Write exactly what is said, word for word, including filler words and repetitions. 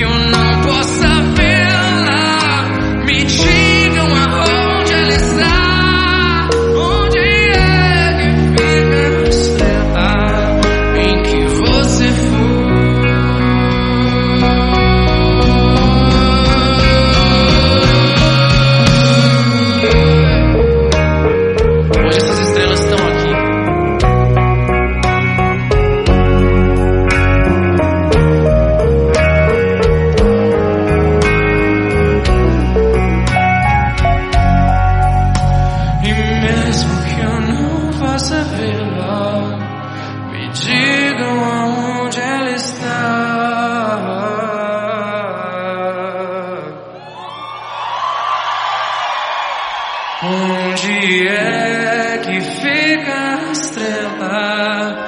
que eu não possa vê-la, me digam aonde ela está. Onde é que fica a estrela em que você foi? Hoje essas estrelas estão aqui. E mesmo que eu não possa vê-la, me digam aonde ela está. Onde é que fica a estrela